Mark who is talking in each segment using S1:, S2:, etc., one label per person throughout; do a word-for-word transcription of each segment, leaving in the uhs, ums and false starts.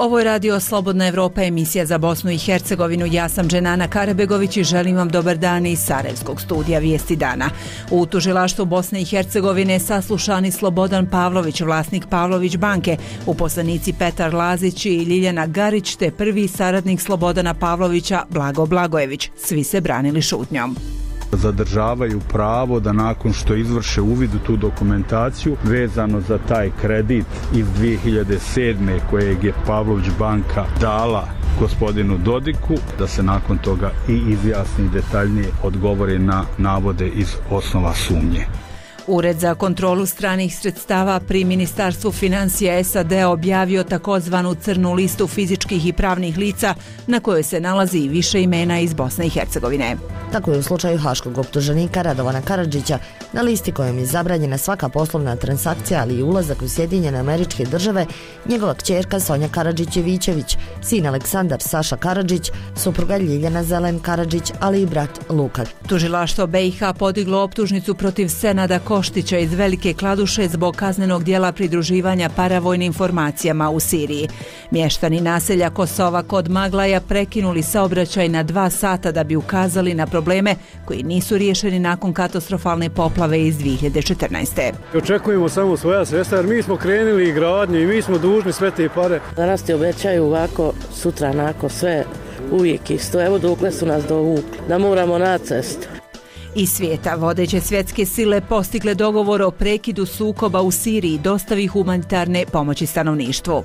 S1: Ovo je radio Slobodna Evropa, emisija za Bosnu i Hercegovinu. Ja sam Dženana Karabegović i želim vam dobar dan iz Sarajevskog studija Vijesti dana. U tužilaštvu Bosne i Hercegovine saslušani Slobodan Pavlović, vlasnik Pavlović banke, uposlenici Petar Lazić i Ljiljana Garić, te prvi saradnik Slobodana Pavlovića, Blago Blagojević. Svi se branili šutnjom.
S2: Zadržavaju pravo da nakon što izvrše uvid u tu dokumentaciju vezano za taj kredit iz dvije hiljade sedme kojeg je Pavlović banka dala gospodinu Dodiku, da se nakon toga i izjasni detaljnije odgovori na navode iz osnova sumnje.
S1: Ured za kontrolu stranih sredstava pri Ministarstvu financija S A D objavio takozvanu crnu listu fizičkih i pravnih lica na kojoj se nalazi i više imena iz Bosne i Hercegovine.
S3: Tako je u slučaju haškog optuženika Radovana Karadžića, na listi kojom je zabranjena svaka poslovna transakcija, ali i ulazak u Sjedinjene Američke Države, njegova kćerka Sonja Karadžić-Jevićević, sin Aleksandar Saša Karadžić, supruga Ljiljana Zelen Karadžić, ali i brat Luka.
S1: Tužilaštvo B i H podiglo optužnicu protiv Senada Koštića iz Velike Kladuše zbog kaznenog dijela pridruživanja paravojnim formacijama u Siriji. Mještani naselja Kosova kod Maglaja prekinuli saobraćaj na dva sata da bi ukazali na probleme koji nisu riješeni nakon katastrofalne poplave iz dvije hiljade četrnaeste.
S4: Očekujemo samo svoja sredstva jer mi smo krenuli i gradnju i mi smo dužni sve te pare.
S5: Danas ti obećaju ovako, sutra onako, sve uvijek isto. Evo dokle su nas dovukli, da moramo na cestu.
S1: Iz svijeta vodeće svjetske sile postigle dogovor o prekidu sukoba u Siriji i dostavi humanitarne pomoći stanovništvu.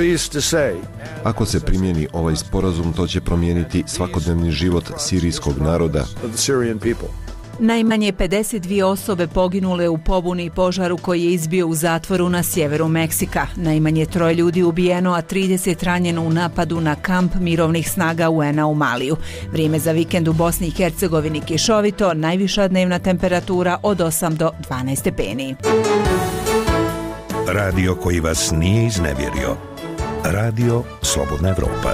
S6: Ako se primjeni ovaj sporazum, to će promijeniti svakodnevni život sirijskog naroda.
S1: Najmanje pedeset dvije osobe poginule u pobuni i požaru koji je izbio u zatvoru na sjeveru Meksika. Najmanje troje ljudi ubijeno, a trideset ranjeno u napadu na kamp mirovnih snaga U N A u Maliju. Vrijeme za vikend u Bosni i Hercegovini kišovito, najviša dnevna temperatura od osam do dvanaest stepeni.
S7: Radio koji vas nije iznevjerio. Radio Slobodna Evropa.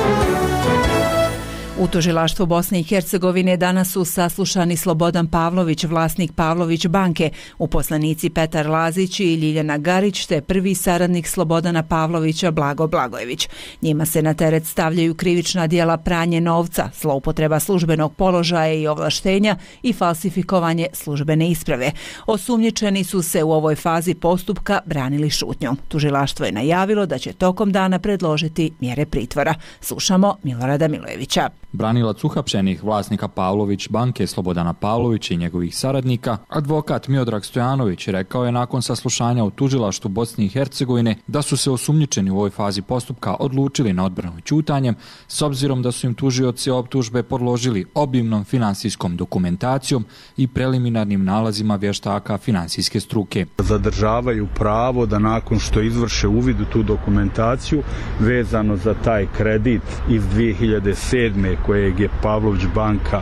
S1: U tužilaštvu Bosne i Hercegovine danas su saslušani Slobodan Pavlović, vlasnik Pavlović banke, uposlenici Petar Lazić i Ljiljana Garić, te prvi saradnik Slobodana Pavlovića, Blago Blagojević. Njima se na teret stavljaju krivična djela pranje novca, zloupotreba službenog položaja i ovlaštenja i falsifikovanje službene isprave. Osumnjičeni su se u ovoj fazi postupka branili šutnjom. Tužilaštvo je najavilo da će tokom dana predložiti mjere pritvora. Slušamo Milorada Milojevića.
S8: Branilac uhapšenih vlasnika Pavlović banke Slobodana Pavlovića i njegovih saradnika, advokat Miodrag Stojanović, rekao je nakon saslušanja u tužilaštvu Bosne i Hercegovine da su se osumnjičeni u ovoj fazi postupka odlučili na odbranu ćutanjem, s obzirom da su im tužioci optužbe podložili obimnom finansijskom dokumentacijom i preliminarnim nalazima vještaka finansijske struke.
S2: Zadržavaju pravo da nakon što izvrše uvid u tu dokumentaciju vezano za taj kredit iz dvije hiljade sedme kojeg je Pavlović banka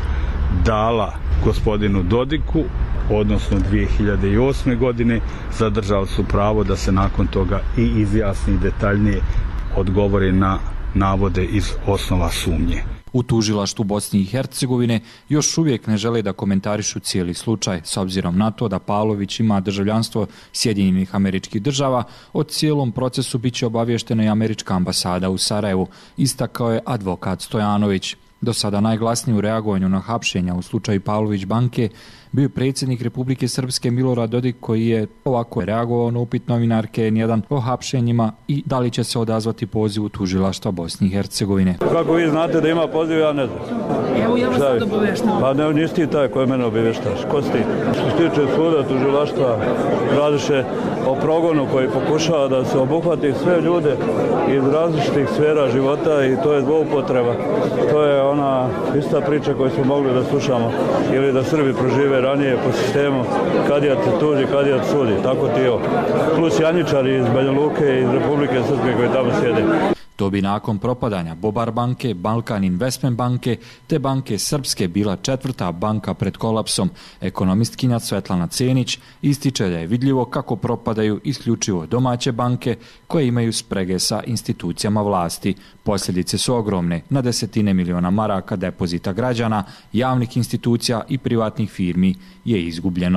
S2: dala gospodinu Dodiku, odnosno dvije hiljade osme godine, zadržali su pravo da se nakon toga i izjasni detaljnije odgovori na navode iz osnova sumnje.
S8: U tužilaštvu Bosne i Hercegovine još uvijek ne žele da komentarišu cijeli slučaj, s obzirom na to da Pavlović ima državljanstvo Sjedinjenih Američkih Država. O cijelom procesu bit će obavještena i američka ambasada u Sarajevu, istakao je advokat Stojanović. Do sada najglasniji u reagovanju na hapšenja u slučaju Pavlović banke bio predsjednik Republike Srpske Milorad Dodik, koji je ovako reagovao na upit novinarke N jedan o hapšenjima i da li će se odazvati pozivu tužilaštva Bosne i Hercegovine.
S9: Kako vi znate da ima poziv, ja ne znam.
S1: Evo ja vas sad obavještavam.
S9: Pa ne, nisi ti taj koji mene obavještaš. Ko si ti? Što se tiče suda, tužilaštva, radiše o progonu koji pokušava da se obuhvati sve ljude iz različitih sfera života i to je zloupotreba. To je ona ista priča koju smo mogli da slušamo ili da Srbi prožive ranije po sistemu kadija te tuži, kadija te sudi, tako ti jo. Plus janjičari iz Banja Luke i iz Republike Srpske koji tamo sjede.
S8: To bi nakon propadanja Bobar banke, Balkan Investment banke te banke Srpske bila četvrta banka pred kolapsom. Ekonomistkinja Svetlana Cenić ističe da je vidljivo kako propadaju isključivo domaće banke koje imaju sprege sa institucijama vlasti. Posljedice su ogromne, na desetine miliona maraka depozita građana, javnih institucija i privatnih firmi je izgubljeno.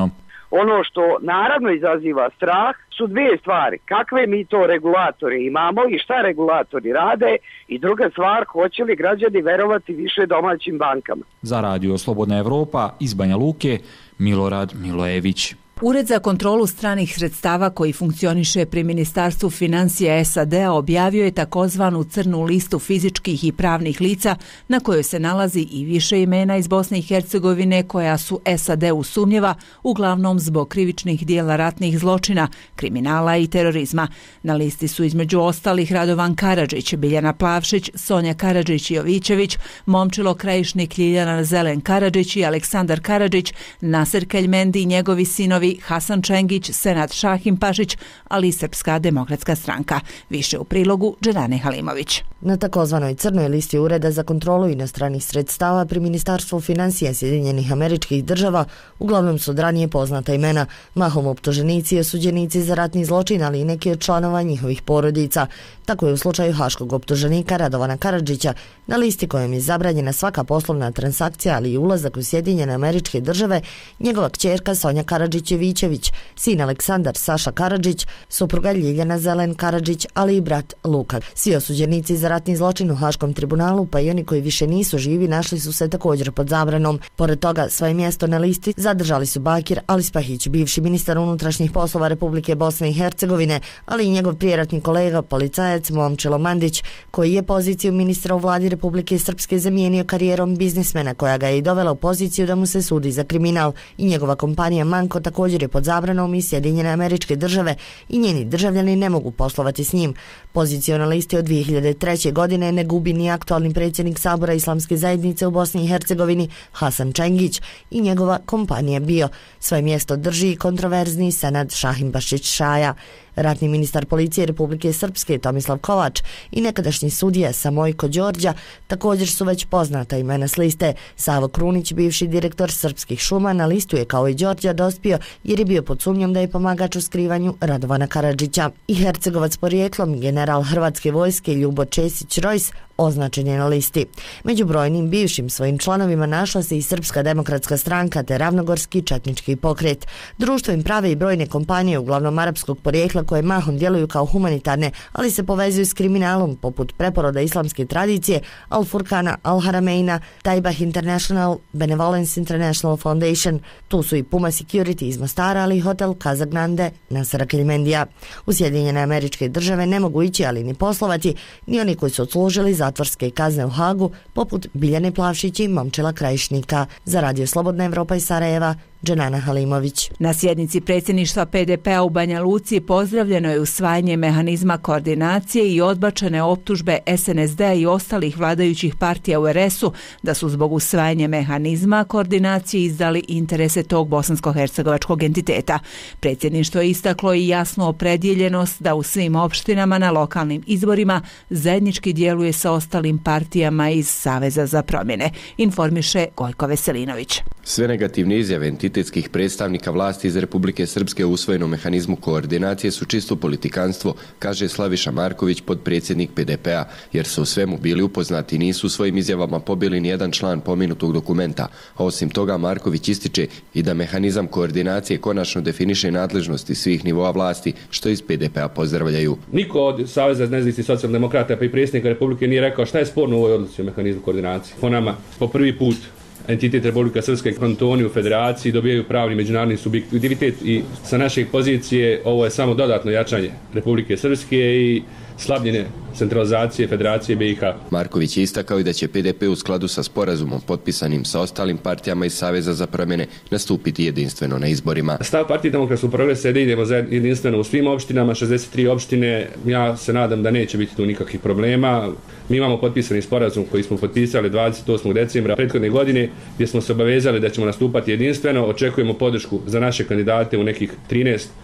S10: Ono što naravno izaziva strah su dvije stvari. Kakve mi to regulatore imamo i šta regulatori rade, i druga stvar, hoće li građani verovati više domaćim bankama.
S8: Za Radio Slobodna Evropa iz Banja Luke, Milorad Milojević.
S1: Ured za kontrolu stranih sredstava koji funkcioniše pri Ministarstvu financija S A D-a objavio je takozvanu crnu listu fizičkih i pravnih lica na kojoj se nalazi i više imena iz Bosne i Hercegovine koja su S A D-u sumnjiva, uglavnom zbog krivičnih dijela ratnih zločina, kriminala i terorizma. Na listi su između ostalih Radovan Karadžić, Biljana Plavšić, Sonja Karadžić-Jovićević, Momčilo Krajišnik, Ljiljana Zelen Karadžić i Aleksandar Karadžić, Naser Keljmendi i njegovi sinovi Hasan Čengić, Senad Šahimpašić, ali i Srpska demokratska stranka. Više u prilogu Dženane Halimović.
S3: Na takozvanoj crnoj listi Ureda za kontrolu inostranih sredstava pri Ministarstvu financija Sjedinjenih Američkih Država uglavnom su od ranije poznata imena, mahom optuženici i osuđenici za ratni zločin, ali i neki od članova njihovih porodica. Tako je u slučaju haškog optuženika Radovana Karadžića, na listi kojom je zabranjena svaka poslovna transakcija, ali i ulazak u Sjedinjene Američke Države, njegova kćerka Sonja Karadžić-Jovićević, sin Aleksandar Saša Karadžić, supruga Ljiljana Zelen Karadžić, ali i brat Luka. Svi osuđenici za ratni zločin u Haškom tribunalu, pa i oni koji više nisu živi, našli su se također pod zabranom. Pored toga, svoje mjesto na listi zadržali su Bakir Alispahić, bivši ministar unutrašnjih poslova Republike Bosne i Hercegovine, ali i njegov prijeratni kolega, policajac Momčilo Mandić, koji je poziciju ministra u vladi Republike Srpske zamijenio karijerom biznismena koja ga je i dovela u poziciju da mu se sudi za kriminal, i njegova kompanija Manko također je pod zabranom i Sjedinjene Američke Države i njeni državljani ne mogu poslovati s njim. Poziciju na listi od dvije hiljade treće. godine ne gubi ni aktualni predsjednik Sabora Islamske zajednice u Bosni i Hercegovini Hasan Čengić i njegova kompanija Bio. Svoje mjesto drži i kontroverzni Senad Šahimpašić Šaja. Ratni ministar policije Republike Srpske Tomislav Kovač i nekadašnji sudija Samojko Đorđa također su već poznata imena s liste. Savo Krunić, bivši direktor Srpskih šuma, na listu je kao i Đorđa dospio jer je bio pod sumnjom da je pomagač u skrivanju Radovana Karadžića. I Hercegovac porijeklom, general Hrvatske vojske Ljubo Česić Rojs, označen je na listi. Među brojnim bivšim svojim članovima našla se i Srpska demokratska stranka te Ravnogorski četnički pokret. Društvo im prave i brojne kompanije, uglavnom arapskog porijekla, koje mahom djeluju kao humanitarne, ali se povezuju s kriminalom, poput preporoda islamske tradicije, Al Furkana, Al Harameina, Taibah International, Benevolence International Foundation. Tu su i Puma Security iz Mostara, ali i hotel Kazagnande Nasera Keljmendija. U Sjedinjene Američke Države ne mogu ići, ali ni poslovati, ni oni koji su odslužili zatvorske kazne u Hagu, poput Biljane Plavšić i Momčila Krajišnika. Za Radio Slobodna Evropa iz Sarajeva, Dženana Halimović.
S1: Na sjednici predsjedništva P D P-a u Banja Luci pozdravljeno je usvajanje mehanizma koordinacije i odbačene optužbe S N S D-a i ostalih vladajućih partija u R S-u da su zbog usvajanja mehanizma koordinacije izdali interese tog bosansko-hercegovačkog entiteta. Predsjedništvo je istaklo i jasnu opredjeljenost da u svim opštinama na lokalnim izborima zajednički djeluje sa ostalim partijama iz Saveza za promjene, informiše Gojko Veselinović.
S11: Sve negativne izjave entitetskih predstavnika vlasti iz Republike Srpske u usvojenom mehanizmu koordinacije su čisto politikanstvo, kaže Slaviša Marković, podpredsjednik P D P-a, jer su u svemu bili upoznati i nisu u svojim izjavama pobili nijedan član pomenutog dokumenta. A osim toga, Marković ističe i da mehanizam koordinacije konačno definiše nadležnosti svih nivoa vlasti, što iz P D P-a pozdravljaju.
S12: Niko od Saveza nezavisnih socijaldemokrata pa i predsjednika Republike nije rekao šta je sporno u ovoj odluci o mehanizmu koordinacije. Po nama, po prvi put entitet Republika Srpske kantoni u federaciji dobijaju pravni međunarodni subjektivitet i sa naše pozicije ovo je samo dodatno jačanje Republike Srpske i slabljenje centralizacije Federacije B i H.
S11: Marković je istakao i da će P D P u skladu sa sporazumom potpisanim sa ostalim partijama iz Saveza za promjene nastupiti jedinstveno na izborima.
S12: Stav Partije demokratskog progresa je da idemo jedinstveno u svim opštinama, šezdeset tri opštine. Ja se nadam da neće biti tu nikakvih problema. Mi imamo potpisani sporazum koji smo potpisali dvadeset osmog decembra prethodne godine gdje smo se obavezali da ćemo nastupati jedinstveno. Očekujemo podršku za naše kandidate u nekih trinaest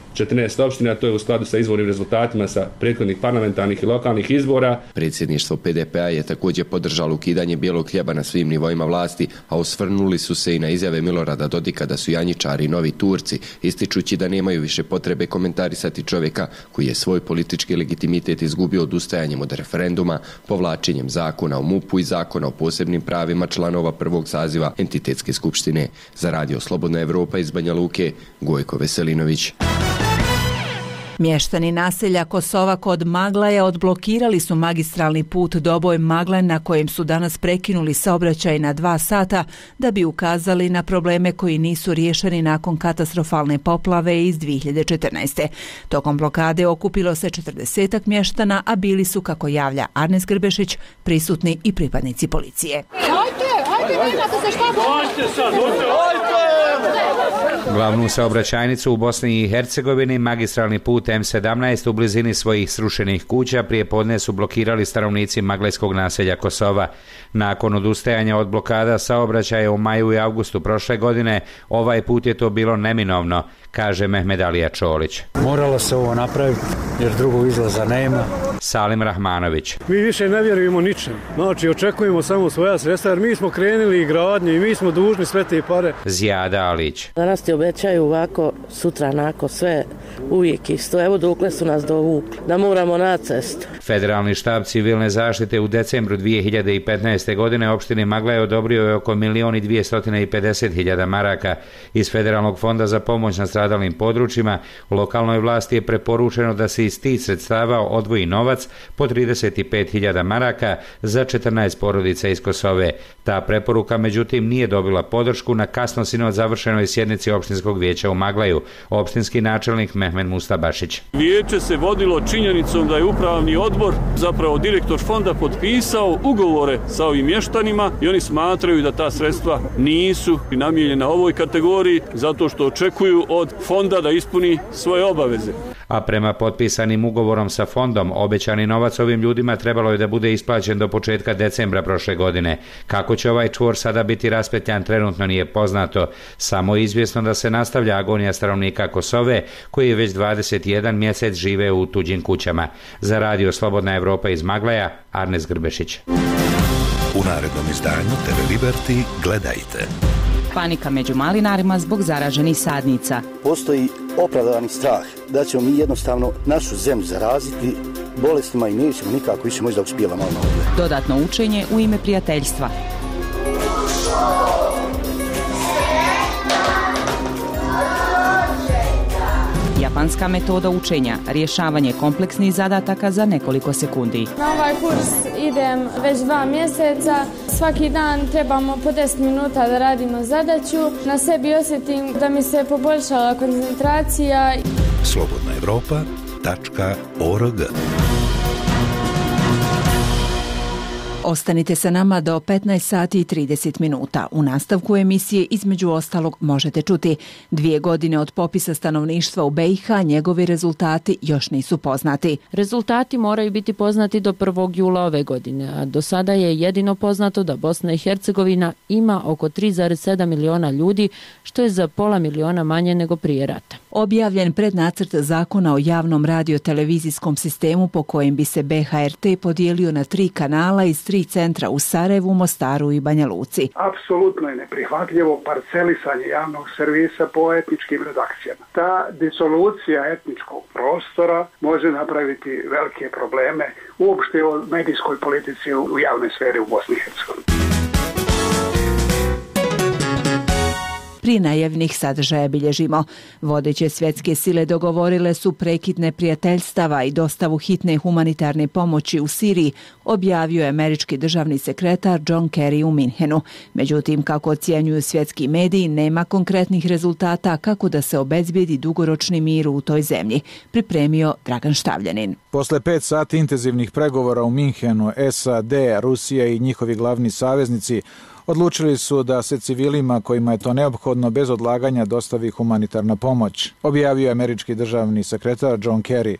S12: četrnaest opština, to je u skladu sa izbornim rezultatima sa prethodnih parlamentarnih i lokalnih izbora.
S11: Predsjedništvo P D P-a je također podržalo ukidanje bijelog hljeba na svim nivoima vlasti, a osvrnuli su se i na izjave Milorada Dodika da su janjičari novi Turci, ističući da nemaju više potrebe komentarisati čovjeka koji je svoj politički legitimitet izgubio odustajanjem od referenduma, povlačenjem zakona o M U P-u i zakona o posebnim pravima članova prvog saziva Entitetske skupštine. Za Radio Slobodna Evropa iz Banja Luke, Gojko Veselinović.
S1: Mještani naselja Kosova kod Maglaja odblokirali su magistralni put Doboj-Maglaj na kojem su danas prekinuli saobraćaj na dva sata da bi ukazali na probleme koji nisu riješeni nakon katastrofalne poplave iz dvije hiljade četrnaeste. Tokom blokade okupilo se četrdesetak mještana, a bili su, kako javlja Arnes Grbešić, prisutni i pripadnici policije.
S13: Hajde, hajde, nemate se šta bojite sad, hajde!
S14: Glavnu saobraćajnicu u Bosni i Hercegovini, magistralni put M sedamnaest u blizini svojih srušenih kuća, prije podne su blokirali stanovnici maglajskog naselja Kosova. Nakon odustajanja od blokada saobraćaja u maju i avgustu prošle godine, ovaj put je to bilo neminovno, kaže Mehmed Alija Čolić.
S15: Moralo se ovo napraviti jer drugog izlaza nema.
S14: Salim Rahmanović.
S4: Mi više ne vjerujemo ničem. Znači, očekujemo samo svoja sredstva jer mi smo krenuli i gradnje i mi smo dužni sve te pare.
S14: Zijada Alić.
S5: Danas ti obećaju ovako, sutra onako, sve uvijek isto. Evo dokle su nas dovukli, da moramo na cestu.
S14: Federalni štab civilne zaštite u decembru dvije hiljade petnaeste. godine opštini Maglaj odobrio je oko milion i dvjesto pedeset hiljada maraka. Iz Federalnog fonda za pomoć nastradalim područjima lokalnoj vlasti je preporučeno da se iz tih sredstava odvoji novac po trideset pet hiljada maraka za četrnaest porodica iz Kosove. Ta preporuka međutim nije dobila podršku na kasno sinoć završenoj sjednici opštinskog vijeća u Maglaju. Opštinski načelnik Mehmed Mustabašić.
S16: Vijeće se vodilo činjenicom da je upravni odbor, zapravo direktor fonda, potpisao ugovore sa ovim mještanima i oni smatraju da ta sredstva nisu namijenjena ovoj kategoriji zato što očekuju od fonda da ispuni svoje obaveze.
S14: A prema potpisanim ugovorom sa fondom, obećani novac ovim ljudima trebalo je da bude isplaćen do početka decembra prošle godine. Kako će ovaj čvor sada biti raspetljan trenutno nije poznato. Samo je izvjesno da se nastavlja agonija stanovnika Kosove, koji je već dvadeset jedan mjesec žive u tuđim kućama. Za Radio Slobodna Evropa iz Maglaja, Arnes Grbešić.
S7: U narednom izdanju T V Liberty gledajte.
S17: Panika među malinarima zbog zaraženih sadnica.
S18: Postoji opravdani strah da ćemo mi jednostavno našu zemlju zaraziti bolestima i nećemo nikako više možda uspijevamo malo ovdje.
S17: Dodatno učenje u ime prijateljstva. Japanska metoda učenja, rješavanje kompleksnih zadataka za nekoliko sekundi.
S19: Na ovaj kurs idem već dva mjeseca. Svaki dan trebamo po deset minuta da radimo zadaću. Na sebi osjetim da mi se poboljšala koncentracija.
S7: slobodna evropa tačka org.
S1: Ostanite sa nama do petnaest sati i trideset minuta. U nastavku emisije između ostalog možete čuti: dvije godine od popisa stanovništva u B i H, njegovi rezultati još nisu poznati.
S20: Rezultati moraju biti poznati do prvog jula ove godine, a do sada je jedino poznato da Bosna i Hercegovina ima oko tri zarez sedam miliona ljudi, što je za pola miliona manje nego prije rata.
S1: Objavljen prednacrt zakona o javnom radio-televizijskom sistemu po kojem bi se B H R T podijelio na tri kanala iz tri centra u Sarajevu, Mostaru i Banja Luci.
S21: Apsolutno je neprihvatljivo parcelisanje javnog servisa po etničkim redakcijama. Ta disolucija etničkog prostora može napraviti velike probleme uopšte o medijskoj politici u javnoj sferi u Bosni i Hercegovini.
S1: Prije najavnih sadržaja bilježimo: vodeće svjetske sile dogovorile su prekid neprijateljstava i dostavu hitne humanitarne pomoći u Siriji, objavio je američki državni sekretar John Kerry u Minhenu. Međutim, kako ocjenjuju svjetski mediji, nema konkretnih rezultata kako da se obezbijedi dugoročni mir u toj zemlji, pripremio Dragan Štavljanin.
S22: Posle pet sati intenzivnih pregovora u Minhenu, S A D, Rusija i njihovi glavni saveznici
S6: Odlučili su da se civilima kojima je to neophodno bez odlaganja dostavi humanitarna pomoć, objavio je američki državni sekretar John Kerry.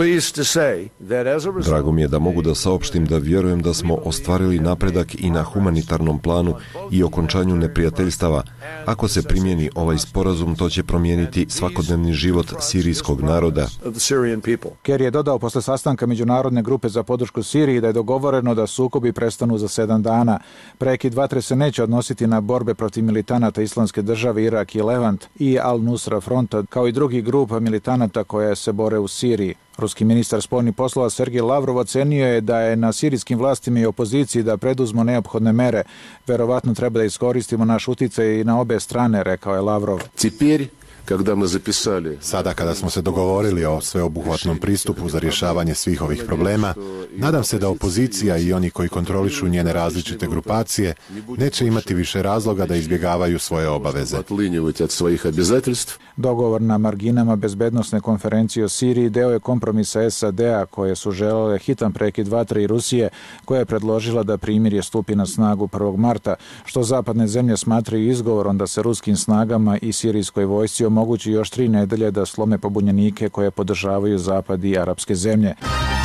S22: Drago mi je da mogu da saopštim da vjerujem da smo ostvarili napredak i na humanitarnom planu i okončanju neprijateljstava. Ako se primjeni ovaj sporazum, to će promijeniti svakodnevni život sirijskog naroda.
S6: Kerry je dodao posle sastanka Međunarodne grupe za podršku Siriji da je dogovoreno da sukobi prestanu za sedam dana. Prekid vatre se neće odnositi na borbe protiv militanata Islamske države Irak i Levant i Al-Nusra fronta, kao i drugih grupa militanata koje se bore u Siriji. Ruski ministar spoljnih poslova Sergej Lavrov ocenio je da je na sirijskim vlastima i opoziciji da preduzmu neophodne mere. Verovatno treba da iskoristimo naš uticaj i na obe strane, rekao je Lavrov.
S23: Sada kada smo se dogovorili o sveobuhvatnom pristupu za rješavanje svih ovih problema, nadam se da opozicija i oni koji kontrolišu njene različite grupacije neće imati više razloga da izbjegavaju svoje obaveze.
S6: Dogovor na marginama bezbednosne konferencije o Siriji deo je kompromisa S A D-a koje su želele hitan prekid vatre i Rusije, koja je predložila da primirje stupi na snagu prvog marta, što zapadne zemlje smatraju izgovorom da se ruskim snagama i sirijskoj vojsci omogući još tri nedelje da slome pobunjenike koje podržavaju Zapad i arapske zemlje.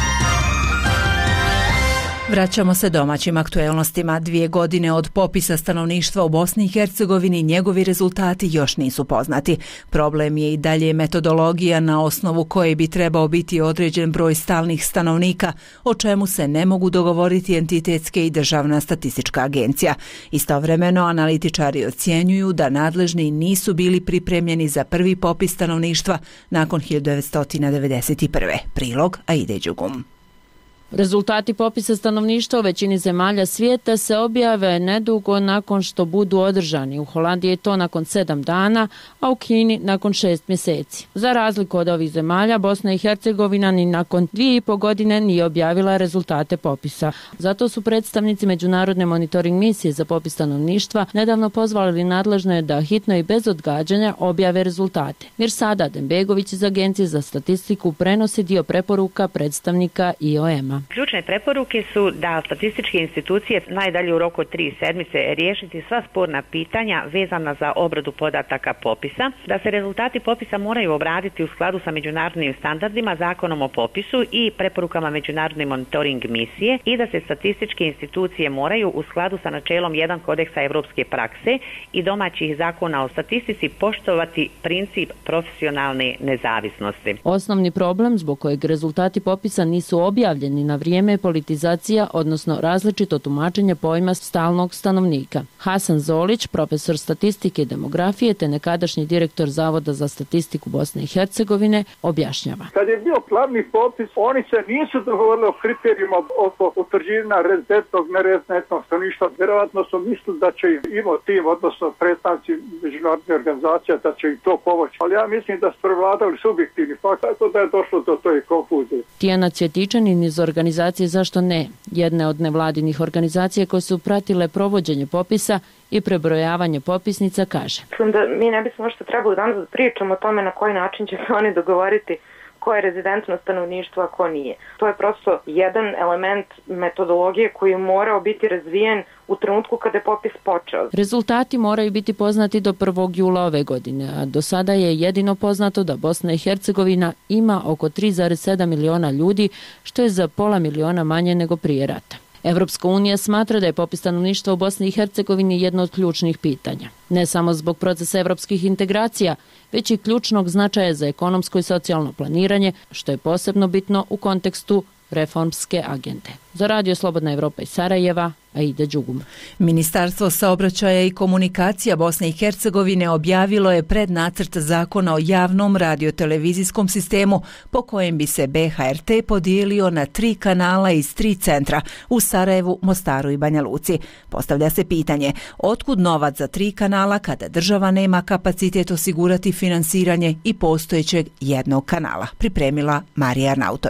S1: Vraćamo se domaćim aktuelnostima. Dvije godine od popisa stanovništva u Bosni i Hercegovini njegovi rezultati još nisu poznati. Problem je i dalje metodologija na osnovu koje bi trebao biti određen broj stalnih stanovnika, o čemu se ne mogu dogovoriti entitetske i državna statistička agencija. Istovremeno, analitičari ocjenjuju da nadležni nisu bili pripremljeni za prvi popis stanovništva nakon hiljadu devetsto devedeset prve. Prilog Aide Đugum.
S20: Rezultati popisa stanovništva u većini zemalja svijeta se objave nedugo nakon što budu održani. U Holandiji je to nakon sedam dana, a u Kini nakon šest mjeseci. Za razliku od ovih zemalja, Bosna i Hercegovina ni nakon dvije i po godine nije objavila rezultate popisa. Zato su predstavnici Međunarodne monitoring misije za popis stanovništva nedavno pozvali nadležne da hitno i bez odgađanja objave rezultate. Mirsada Adembegović iz Agencije za statistiku prenosi dio preporuka predstavnika I O M-a.
S24: Ključne preporuke su da statističke institucije najdalje u roku od tri sedmice riješiti sva sporna pitanja vezana za obradu podataka popisa, da se rezultati popisa moraju obraditi u skladu sa međunarodnim standardima, zakonom o popisu i preporukama Međunarodne monitoring misije i da se statističke institucije moraju u skladu sa načelom jedan kodeksa evropske prakse i domaćih zakona o statistici poštovati princip profesionalne nezavisnosti.
S20: Osnovni problem zbog kojeg rezultati popisa nisu objavljeni na vrijeme je politizacija, odnosno različito tumačenje pojma stalnog stanovnika. Hasan Zolić, profesor statistike i demografije te nekadašnji direktor Zavoda za statistiku Bosne i Hercegovine, objašnjava.
S21: Kad je bio glavni popis, oni se nisu dogovorili o kriterijima oko utvrđivanja rezidentnog, nerezidentnog stanovništva. Vjerovatno su mislili da će imao tim, odnosno predstavnici međunarodne organizacije, da će im to pomoći. Ali ja mislim da su prevladali subjektivni fakt, tako da je došlo do toj konfuzije. Tijana
S20: Cvjetičanin iz organizacije Zašto ne? Jedne od nevladinih organizacija koje su pratile provođenje popisa i prebrojavanje popisnica kaže.
S25: Da mi ne bismo što trebali danas da pričamo o tome na koji način će se oni dogovoriti ko je rezidentno stanovništvo, a ko nije. To je prosto jedan element metodologije koji je morao biti razvijen u trenutku kada je popis počeo.
S20: Rezultati moraju biti poznati do prvog jula ove godine, a do sada je jedino poznato da Bosna i Hercegovina ima oko tri zarez sedam miliona ljudi, što je za pola miliona manje nego prije rata. Evropska unija smatra da je popis stanovništva u Bosni i Hercegovini jedno od ključnih pitanja. Ne samo zbog procesa evropskih integracija, već i ključnog značaja za ekonomsko i socijalno planiranje, što je posebno bitno u kontekstu reformske agende. Za Radio Slobodna Evropa iz Sarajeva, Aida Đugum.
S1: Ministarstvo saobraćaja i komunikacija Bosne i Hercegovine objavilo je prednacrt zakona o javnom radiotelevizijskom sistemu po kojem bi se B H R T podijelio na tri kanala iz tri centra u Sarajevu, Mostaru i Banja Luci. Postavlja se pitanje, otkud novac za tri kanala kada država nema kapacitet osigurati finansiranje i postojećeg jednog kanala? Pripremila Marija Arnautović.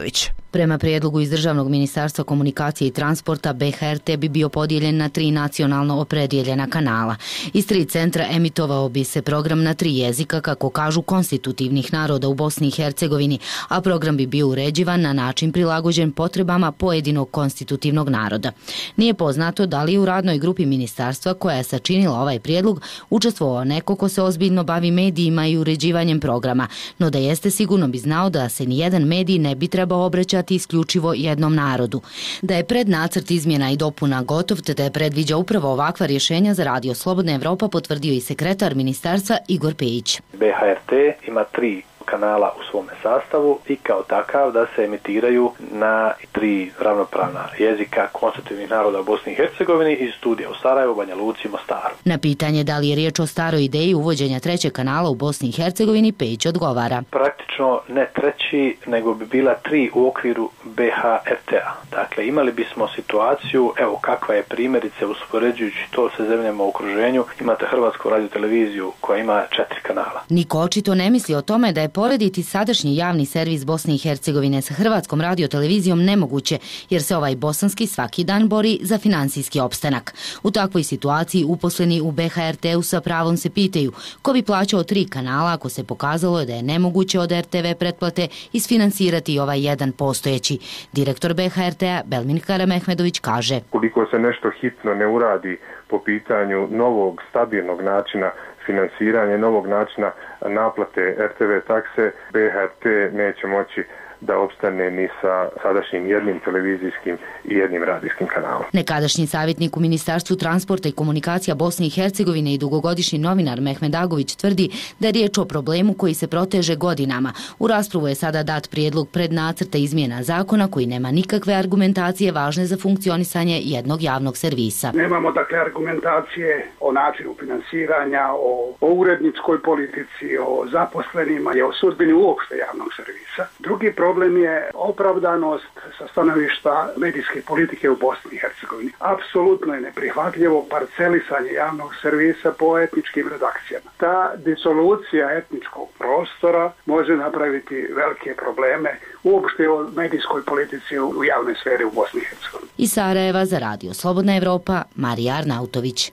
S2: Prema prijedlogu iz Državnog ministarstva komunikacije i transporta, B H R T bi bio podijeljen na tri nacionalno opredjeljena kanala. Iz tri centra emitovao bi se program na tri jezika, kako kažu konstitutivnih naroda u Bosni i Hercegovini, a program bi bio uređivan na način prilagođen potrebama pojedinog konstitutivnog naroda. Nije poznato da li je u radnoj grupi ministarstva koja je sačinila ovaj prijedlog učestvovao neko ko se ozbiljno bavi medijima i uređivanjem programa, no da jeste sigurno bi znao da se nijedan medij ne bi trebao obraćati isključivo jednom narodu. Da je prednacrt izmjena i dopuna gotov te da je predviđa upravo ovakva rješenja za Radio Slobodna Evropa potvrdio i sekretar ministarstva Igor Pejić.
S3: B H R T ima tri kanala u svome sastavu i kao takav da se emitiraju na tri ravnopravna jezika konstitutivnih naroda u Bosni i Hercegovini iz studija u Sarajevu, Banja Luci i Mostaru.
S2: Na pitanje da li je riječ o staroj ideji uvođenja trećeg kanala u Bosni i Hercegovini, Pejić odgovara.
S3: Praktično ne treći, nego bi bila tri u okviru B H R T-a. Dakle, imali bismo situaciju, evo kakva je primjerice uspoređujući to sa zemljama u okruženju, imate Hrvatsku radioteleviziju koja ima četiri kanala.
S2: Niko očito ne misli o tome da je porediti sadašnji javni servis Bosne i Hercegovine sa Hrvatskom radiotelevizijom nemoguće, jer se ovaj bosanski svaki dan bori za finansijski opstanak. U takvoj situaciji uposleni u B H R T-u sa pravom se pitaju ko bi plaćao tri kanala ako se pokazalo da je nemoguće od R T V pretplate isfinansirati ovaj jedan postojeći. Direktor B H R T-a Belmin Karamehmedović kaže:
S8: Koliko se nešto hitno ne uradi po pitanju novog stabilnog načina finansiranja, novog načina naplate R T V takse, B H R T neće moći da opstane ni sa sadašnjim jednim televizijskim i jednim radijskim kanalom.
S2: Nekadašnji savjetnik u Ministarstvu transporta i komunikacija Bosne i Hercegovine i dugogodišnji novinar Mehmed Agović tvrdi da je riječ o problemu koji se proteže godinama. U raspravu je sada dat prijedlog prednacrta izmjena zakona koji nema nikakve argumentacije važne za funkcionisanje jednog javnog servisa.
S21: Nemamo dakle argumentacije o načinu finansiranja, o, o uredničkoj politici, o zaposlenima i o sudbini uopšte javnog servisa. Drugi problem je opravdanost sa stanovišta medijske politike u Bosni i Hercegovini. Apsolutno je neprihvatljivo parcelisanje javnog servisa po etničkim redakcijama. Ta disolucija etničkog prostora može napraviti velike probleme uopšte o medijskoj politici u javnoj sferi u Bosni i Hercegovini.
S2: Iz Sarajeva za Radio Slobodna Evropa, Marija Arnautović.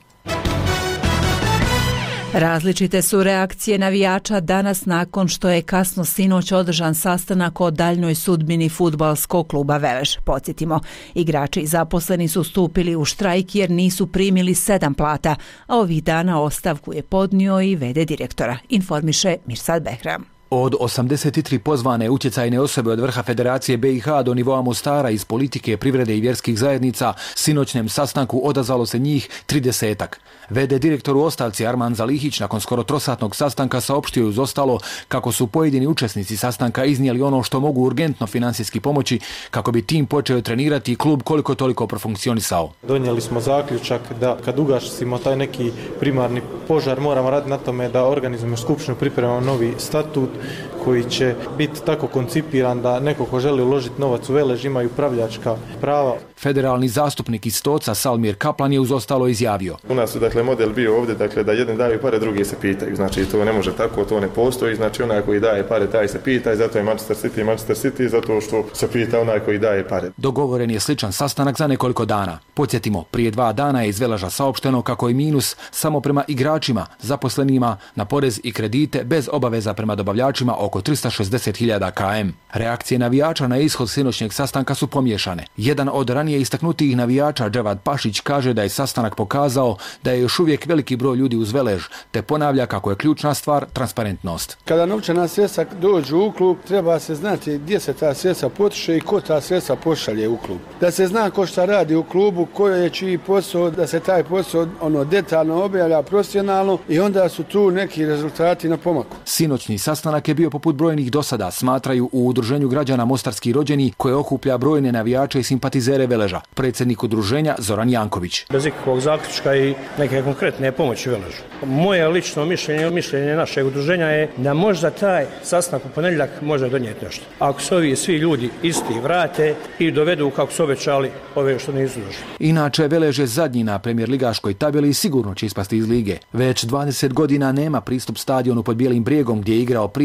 S1: Različite su reakcije navijača danas nakon što je kasno sinoć održan sastanak o daljnjoj sudbini fudbalskog kluba Velež. Podsjetimo, igrači i zaposleni su stupili u štrajk jer nisu primili sedam plata, a ovih dana ostavku je podnio i v d direktora, informiše Mirsad Behram.
S9: Od osamdeset tri pozvane utjecajne osobe od vrha Federacije B i H do nivoa Mostara iz politike, privrede i vjerskih zajednica, sinoćnem sastanku odazvalo se njih tridesetak. v d direktor u ostavci Arman Zalihić nakon skoro trosatnog sastanka saopštio uz ostalo kako su pojedini učesnici sastanka iznijeli ono što mogu urgentno finansijski pomoći kako bi tim počeo trenirati i klub koliko toliko profunkcionisao.
S10: Donijeli smo zaključak da kad ugasimo taj neki primarni požar moramo raditi na tome da organizujemo skupštinu, pripremamo novi statut koji će biti tako koncipiran da neko ko želi uložiti novac u Velež ima i upravljačka prava.
S9: Federalni zastupnik iz Stoca Salmir Kaplan je uz ostalo izjavio:
S26: U nas su dakle model bio ovdje dakle da jedni daju pare, drugi se pitaju. Znači to ne može tako, to ne postoji. Znači onaj koji daje pare taj se pita i zato je Manchester City Manchester City zato što se pita onaj koji daje pare.
S9: Dogovoren je sličan sastanak za nekoliko dana. Podsjetimo, prije dva dana je iz Veleža saopšteno kako je minus samo prema igračima, zaposlenima na porez i kredite bez obaveza prema dobavljačima oko trista šezdeset hiljada km. Reakcije navijača na ishod sinoćnjeg sastanka su pomiješane. Jedan od ranije istaknutijih navijača, Dževad Pašić, kaže da je sastanak pokazao da je još uvijek veliki broj ljudi uz Velež, te ponavlja kako je ključna stvar transparentnost.
S27: Kada novčana sredstva dođu u klub, treba se znati gdje se ta sredstva potroše i ko ta sredstva pošalje u klub. Da se zna ko šta radi u klubu, koji je čiji posao, da se taj posao ono detaljno objavlja profesionalno i onda su tu neki rezultati na pomaku.
S9: Sinoćni sastanak je bio poput brojnih dosada, smatraju u Udruženju građana Mostarski rođeni koje okuplja brojne navijače i simpatizere Veleža. Predsjednik udruženja Zoran Janković.
S28: Bez ikakvog zaključka i neke konkretne pomoći Veležu. Moje lično mišljenje, mišljenje našeg udruženja je da možda taj sastanak u ponedjeljak može donijeti nešto. Ako se ovi svi ljudi isti vrate i dovedu kako su obećali ove što nisu došli.
S9: Inače, Velež je zadnji na premijer ligaškoj tabeli i sigurno će ispasti iz lige. Već dvadeset godina nema pristup stadionu pod Bijelim brijegom gdje je igrao prije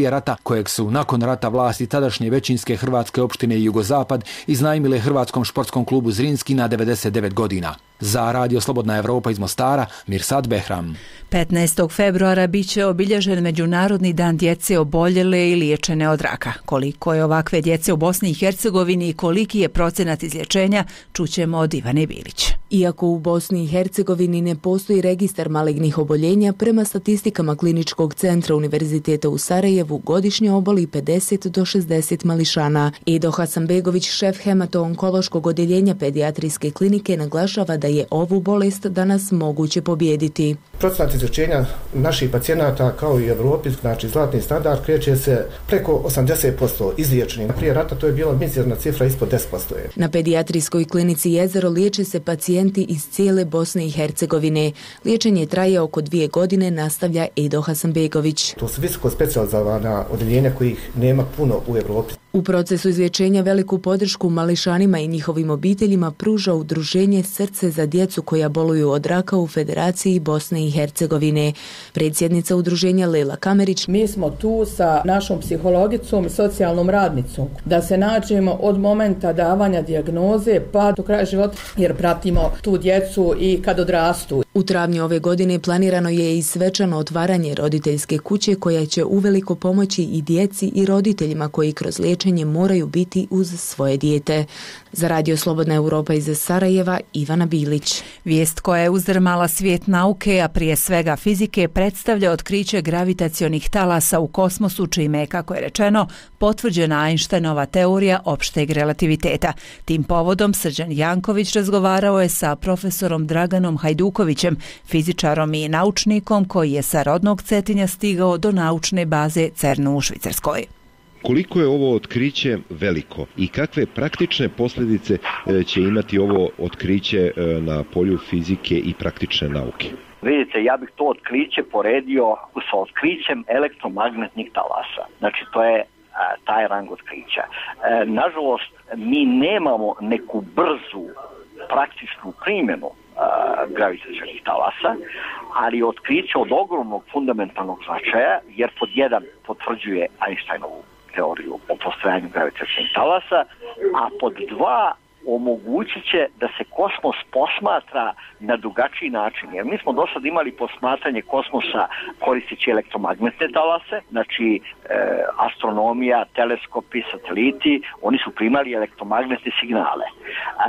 S9: prije rata, kojeg su nakon rata vlasti tadašnje većinske hrvatske opštine Jugozapad iznajmile Hrvatskom športskom klubu Zrinski na devedeset devet godina. Za Radio Slobodna Evropa iz Mostara, Mirsad Behram.
S1: petnaestog februara biće obilježen Međunarodni dan djece oboljele i liječene od raka. Koliko je ovakve djece u Bosni i Hercegovini i koliki je procenat izlječenja, čućemo od Ivane Bilić.
S4: Iako u Bosni i Hercegovini ne postoji registar malignih oboljenja, prema statistikama Kliničkog centra Univerziteta u Sarajevu godišnje oboli pedeset do šezdeset mališana. Edo Hasanbegović, šef hemato-onkološkog odjeljenja pedijatrijske klinike, naglašava da je ovu bolest danas moguće pobijediti.
S5: Procenat izlječenja naših pacijenata kao i u Evropi, znači zlatni standard, kreće se preko osamdeset posto izliječenih. Prije rata to je bila mizerna cifra ispod deset posto.
S4: Na pedijatrijskoj klinici Jezero liječe se pacijenti iz cijele Bosne i Hercegovine. Liječenje traje oko dvije godine, nastavlja Edo Hasanbegović.
S5: To su visoko specijalizovana odjeljenja kojih nema puno u Evropi.
S4: U procesu izlječenja veliku podršku mališanima i njihovim obiteljima pruža udruženje Srce za djecu koja boluju od raka u Federaciji Bosne i Hercegovine. Predsjednica udruženja Lela Kamerić:
S11: Mi smo tu sa našom psihologicom i socijalnom radnicom da se nađemo od momenta davanja dijagnoze pa do kraja života, jer pratimo tu djecu i kad odrastu.
S4: U travnju ove godine planirano je i svečano otvaranje roditeljske kuće koja će uveliko pomoći i djeci i roditeljima koji kroz liječenje moraju biti uz svoje dijete. Za Radio Slobodna Europa iz Sarajeva, Ivana Bilić.
S1: Vijest koja je uzdrmala svijet nauke, a prije svega fizike, predstavlja otkriće gravitacionih talasa u kosmosu, čime je, kako je rečeno, potvrđena Einsteinova teorija opšteg relativiteta. Tim povodom Srđan Janković razgovarao je sa profesorom Draganom Hajdukovićem, fizičarom i naučnikom koji je sa rodnog Cetinja stigao do naučne baze CERN-u u Švicarskoj.
S12: Koliko je ovo otkriće veliko i kakve praktične posljedice će imati ovo otkriće na polju fizike i praktične nauke?
S13: Vidite, ja bih to otkriće poredio sa otkrićem elektromagnetnih talasa. Znači, to je a, taj rang otkrića. E, nažalost, mi nemamo neku brzu praktičnu primjenu gravitacionih talasa, ali otkriće od ogromnog fundamentalnog značaja, jer pod jedan potvrđuje Einsteinovu teoriju o postojanju gravitacionih talasa, a pod dva omogućit će da se kosmos posmatra na drugačiji način. Jer mi smo do sad imali posmatranje kosmosa koristeći elektromagnetne talase, znači e, astronomija, teleskopi, sateliti, oni su primali elektromagnetne signale. A,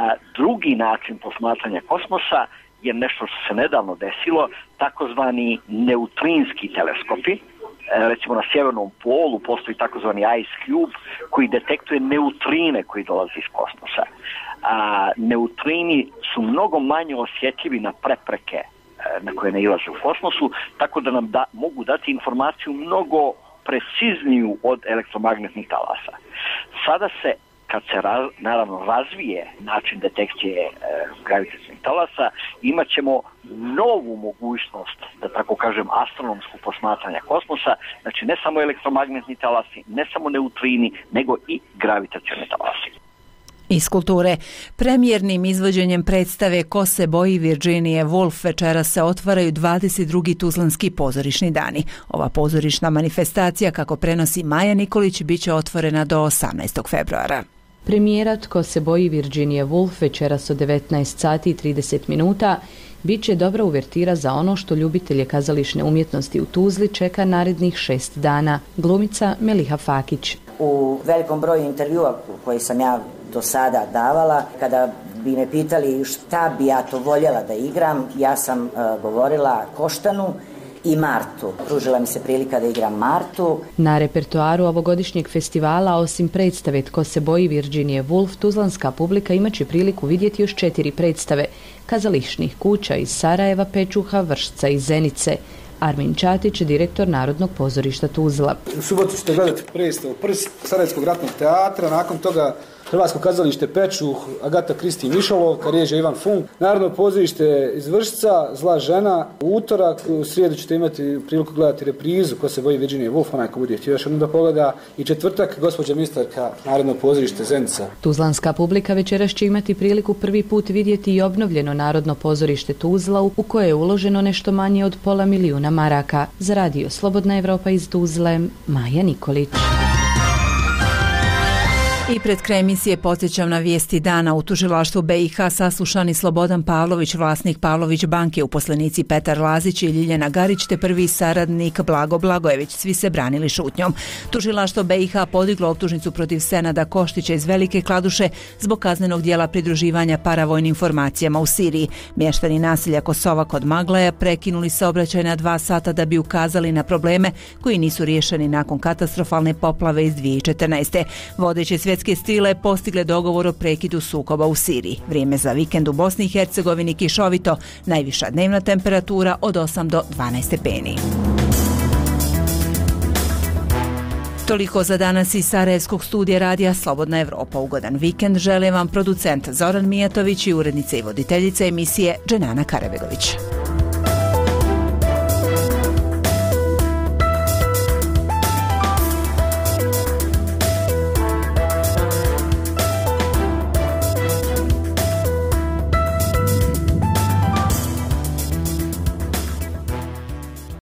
S13: drugi način posmatranja kosmosa je nešto što se nedavno desilo, takozvani neutrinski teleskopi. Recimo na sjevernom polu postoji takozvani Ice Cube koji detektuje neutrine koji dolaze iz kosmosa. A, neutrini su mnogo manje osjetljivi na prepreke na koje nailaze u kosmosu, tako da nam da, mogu dati informaciju mnogo precizniju od elektromagnetnih talasa. Sada se, kad se raz, naravno razvije način detekcije e, gravitacionih talasa, imat ćemo novu mogućnost, da tako kažem, astronomsku posmatranja kosmosa, znači ne samo elektromagnetni talasi, ne samo neutrini, nego i gravitacioni talasi.
S1: Iz kulture. Premijernim izvođenjem predstave Ko se boji Virginije Woolf večera se otvaraju dvadeset drugi Tuzlanski pozorišni dani. Ova pozorišna manifestacija, kako prenosi Maja Nikolić, bit će otvorena do osamnaestog februara.
S14: Premijera Tko se boji Virginije Woolf večeras od devetnaest sati i trideset minuta bit će dobra uvertira za ono što ljubitelje kazališne umjetnosti u Tuzli čeka narednih šest dana. Glumica Meliha Fakić.
S15: U velikom broju intervjua koji sam ja do sada davala, kada bi me pitali šta bi ja to voljela da igram, ja sam uh, govorila Koštanu i Martu. Pružila mi se prilika da igram Martu.
S14: Na repertoaru ovogodišnjeg festivala, osim predstave Tko se boji Virginije Woolf, tuzlanska publika imaće priliku vidjeti još četiri predstave kazališnih kuća iz Sarajeva, Pečuha, Vršca i Zenice. Armin Čatić, direktor Narodnog pozorišta Tuzla.
S16: U subotu ćete gledati predstavu Prst Sarajevskog ratnog teatra, nakon toga
S6: Hrvatsko kazalište Pečuh, Agata Kristi Mišolovka, režija Ivan Funk, Narodno pozorište iz Vršca, Zla žena, u utorak, u srijedu ćete imati priliku gledati reprizu Ko se boji Virginije Woolf, onaj ko bude htio još jednom da pogleda, i četvrtak gospođa ministarka Narodno pozorište Zenica.
S14: Tuzlanska publika večeras će imati priliku prvi put vidjeti i obnovljeno Narodno pozorište Tuzla u koje je uloženo nešto manje od pola milijuna maraka. Za radio Slobodna Evropa iz Tuzle, Maja Nikolić.
S1: I pred kraj emisije podsjećam na vijesti dana. U tužilaštvu B i H saslušani Slobodan Pavlović, vlasnik Pavlović banke, uposlenici Petar Lazić i Ljiljana Garić te prvi saradnik Blago Blagojević. Svi se branili šutnjom. Tužilaštvo B i H podiglo optužnicu protiv Senada Koštića iz Velike Kladuše zbog kaznenog dijela pridruživanja paravojnim formacijama u Siriji. Mještani naselja Kosova kod Maglaja prekinuli saobraćaj na dva sata da bi ukazali na probleme koji nisu riješeni nakon katastrofalne poplave iz dvije tisuće četrnaeste. Vodeći svjetske stile postigle dogovor o prekidu sukoba u Siriji. Vrijeme za vikend u Bosni i Hercegovini kišovito, najviša dnevna temperatura od osam do dvanaest stepeni. Toliko za danas iz Sarajevskog studija radija Slobodna Evropa. Ugodan vikend žele vam producent Zoran Mijatović i urednica i voditeljica emisije Dženana Karabegović.